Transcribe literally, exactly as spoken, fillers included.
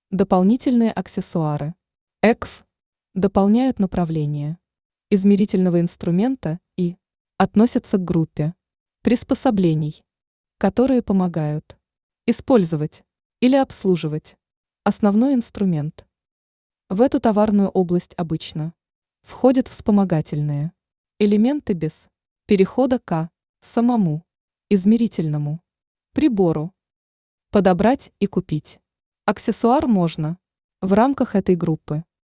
Дополнительные аксессуары. и кей эф дополняют направление измерительного инструмента и относятся к группе приспособлений, которые помогают использовать или обслуживать основной инструмент. В эту товарную область обычно входят вспомогательные элементы без перехода к самому измерительному прибору. Подобрать и купить аксессуар можно в рамках этой группы.